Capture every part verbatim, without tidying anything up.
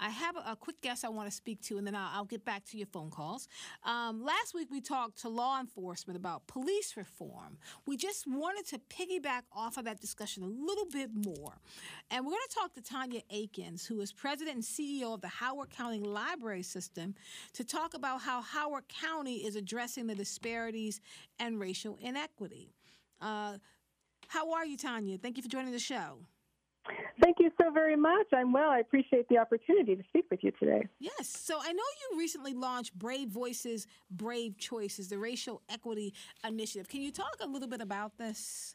I have a, a quick guest I want to speak to, and then I'll, I'll get back to your phone calls. Um, last week, we talked to law enforcement about police reform. We just wanted to piggyback off of that discussion a little bit more. And we're going to talk to Tanya Akins, who is president and C E O of the Howard County Library System, to talk about how Howard County is addressing the disparities and racial inequity. Uh, how are you, Tanya? Thank you for joining the show. Thank you so very much. I'm well. I appreciate the opportunity to speak with you today. Yes. So I know you recently launched Brave Voices, Brave Choices, the Racial Equity Initiative. Can you talk a little bit about this?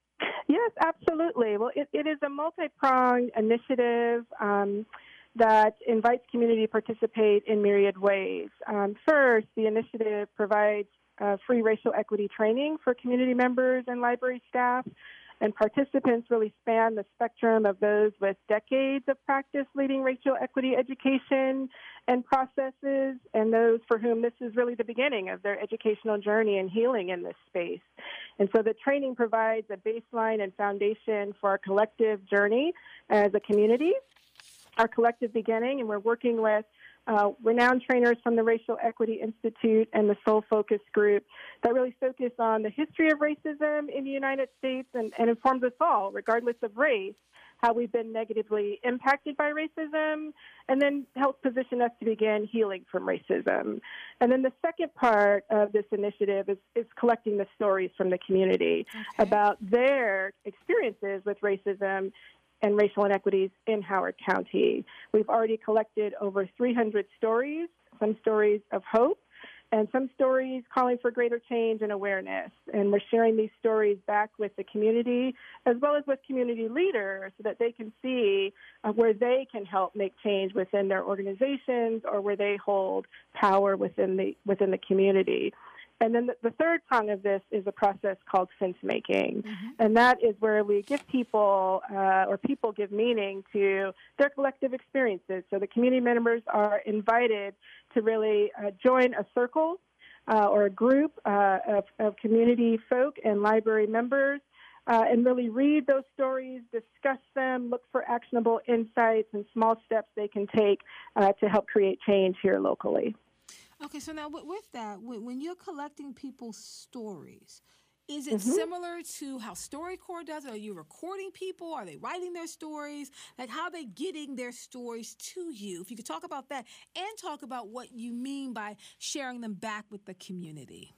Yes, absolutely. Well, it, it is a multi-pronged initiative um, that invites community to participate in myriad ways. Um, first, the initiative provides uh, free racial equity training for community members and library staff. And participants really span the spectrum of those with decades of practice leading racial equity education and processes, and those for whom this is really the beginning of their educational journey and healing in this space. And so the training provides a baseline and foundation for our collective journey as a community, our collective beginning, and we're working with Uh, renowned trainers from the Racial Equity Institute and the Soul Focus Group that really focus on the history of racism in the United States and, and informs us all, regardless of race, how we've been negatively impacted by racism, and then help position us to begin healing from racism. And then the second part of this initiative is, is collecting the stories from the community okay. about their experiences with racism and racial inequities in Howard County. We've already collected over three hundred stories, some stories of hope, and some stories calling for greater change and awareness. And we're sharing these stories back with the community as well as with community leaders so that they can see uh, where they can help make change within their organizations or where they hold power within the within the community. And then the, the third prong of this is a process called sense-making, mm-hmm. and that is where we give people, uh, or people give meaning to their collective experiences. So the community members are invited to really uh, join a circle uh, or a group uh, of, of community folk and library members uh, and really read those stories, discuss them, look for actionable insights and small steps they can take uh, to help create change here locally. Okay, so now with that, when you're collecting people's stories, is it mm-hmm. similar to how StoryCorps does it? Are you recording people? Are they writing their stories? Like, how are they getting their stories to you? If you could talk about that and talk about what you mean by sharing them back with the community.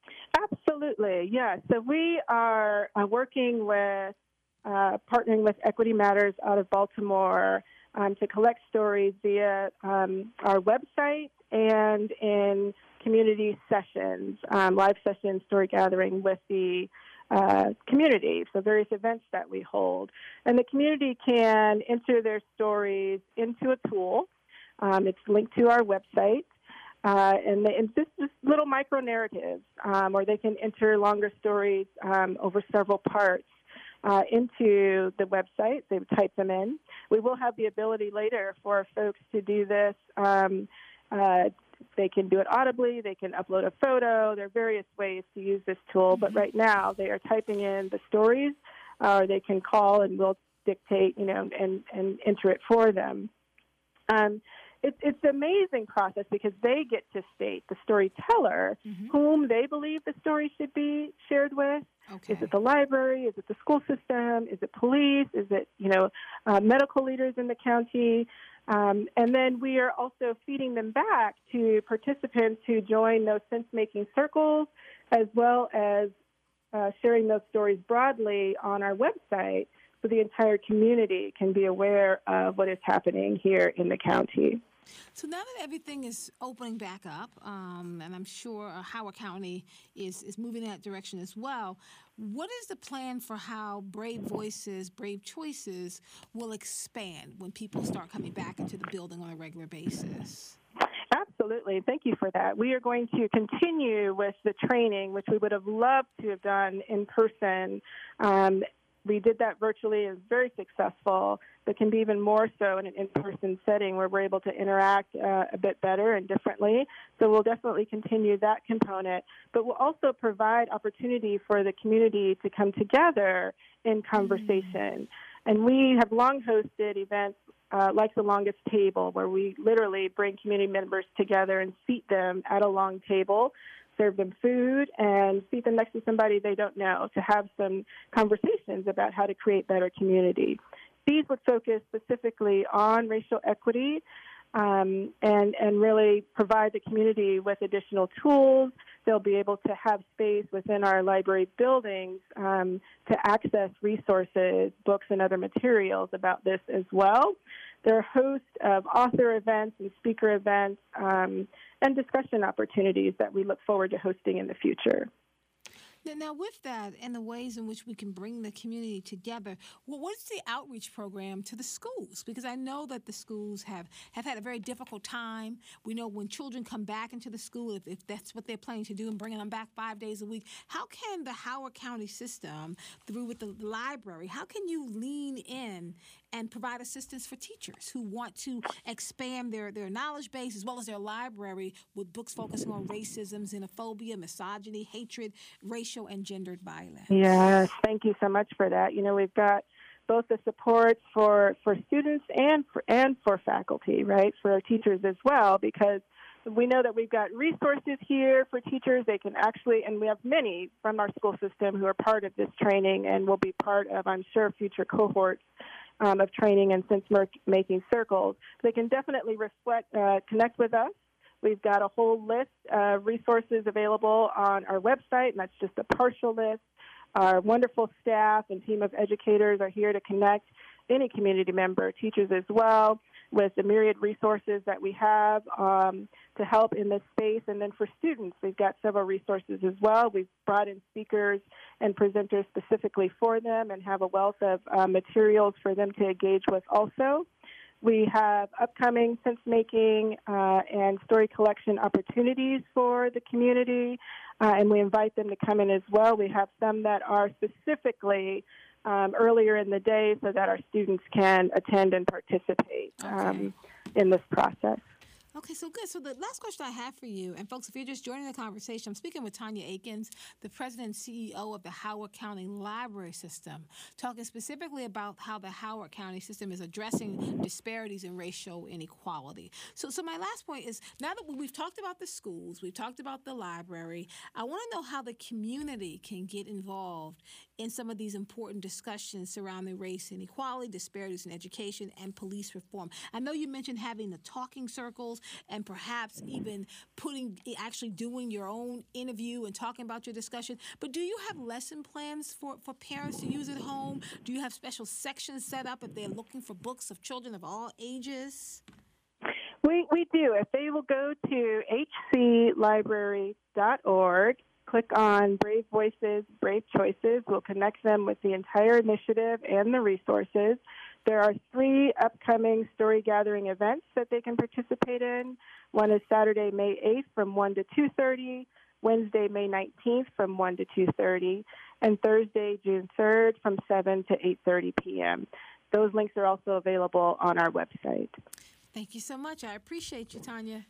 Absolutely, yes. So we are uh, working with, uh, partnering with Equity Matters out of Baltimore um, to collect stories via um, our website and in community sessions, um, live sessions, story gathering with the uh, community, so various events that we hold. And the community can enter their stories into a tool. Um, it's linked to our website. Uh, and, they, and this is little micro-narratives, um, or they can enter longer stories um, over several parts. Uh, into the website. They would type them in. We will have the ability later for folks to do this. Um, uh, they can do it audibly. They can upload a photo. There are various ways to use this tool, but right now they are typing in the stories, uh, or they can call and we'll dictate, you know, and, and enter it for them. Um, It's, it's an amazing process because they get to state, the storyteller, mm-hmm. whom they believe the story should be shared with. Okay. Is it the library? Is it the school system? Is it police? Is it, you know, uh, medical leaders in the county? Um, and then we are also feeding them back to participants who join those sense-making circles, as well as uh, sharing those stories broadly on our website so the entire community can be aware of what is happening here in the county. So now that everything is opening back up, um, and I'm sure uh, Howard County is, is moving in that direction as well, what is the plan for how Brave Voices, Brave Choices will expand when people start coming back into the building on a regular basis? Absolutely. Thank you for that. We are going to continue with the training, which we would have loved to have done in person. Um, We did that virtually. It was very successful, but can be even more so in an in-person setting where we're able to interact uh, a bit better and differently. So we'll definitely continue that component, but we'll also provide opportunity for the community to come together in conversation. Mm-hmm. And we have long hosted events uh, like the longest table, where we literally bring community members together and seat them at a long table, serve them food, and seat them next to somebody they don't know to have some conversations about how to create better community. These would focus specifically on racial equity um, and, and really provide the community with additional tools. They'll be able to have space within our library buildings um, to access resources, books, and other materials about this as well. There are a host of author events and speaker events um, and discussion opportunities that we look forward to hosting in the future. Now, with that and the ways in which we can bring the community together, well, what's the outreach program to the schools? Because I know that the schools have, have had a very difficult time. We know when children come back into the school, if, if that's what they're planning to do and bringing them back five days a week, how can the Howard County system, through with the library, how can you lean in and provide assistance for teachers who want to expand their, their knowledge base as well as their library with books focusing on racism, xenophobia, misogyny, hatred, racial and gendered violence? Yes, thank you so much for that. You know, we've got both the support for, for students and for, and for faculty, right, for our teachers as well, because we know that we've got resources here for teachers. They can actually, and we have many from our school system who are part of this training and will be part of, I'm sure, future cohorts um, of training and sense-making circles. They can definitely reflect, uh, connect with us. We've got a whole list of resources available on our website, and that's just a partial list. Our wonderful staff and team of educators are here to connect any community member, teachers as well, with the myriad resources that we have um, to help in this space. And then for students, we've got several resources as well. We've brought in speakers and presenters specifically for them and have a wealth of uh, materials for them to engage with also. We have upcoming sense-making uh, and story collection opportunities for the community, uh, and we invite them to come in as well. We have some that are specifically um, earlier in the day so that our students can attend and participate okay. um, in this process. Okay, so good. So the last question I have for you, and folks, if you're just joining the conversation, I'm speaking with Tanya Akins, the president and C E O of the Howard County Library System, talking specifically about how the Howard County system is addressing disparities in racial inequality. So, so my last point is, now that we've talked about the schools, we've talked about the library, I want to know how the community can get involved in some of these important discussions surrounding race inequality, disparities in education, and police reform. I know you mentioned having the talking circles and perhaps even putting, actually doing your own interview and talking about your discussion. But do you have lesson plans for, for parents to use at home? Do you have special sections set up if they're looking for books of children of all ages? We, we do. If they will go to h c library dot org, click on Brave Voices, Brave Choices. We'll connect them with the entire initiative and the resources. There are three upcoming story gathering events that they can participate in. One is Saturday, May eighth from one to two thirty, Wednesday, May nineteenth from one to two thirty, and Thursday, June third from seven to eight thirty p.m. Those links are also available on our website. Thank you so much. I appreciate you, Tanya.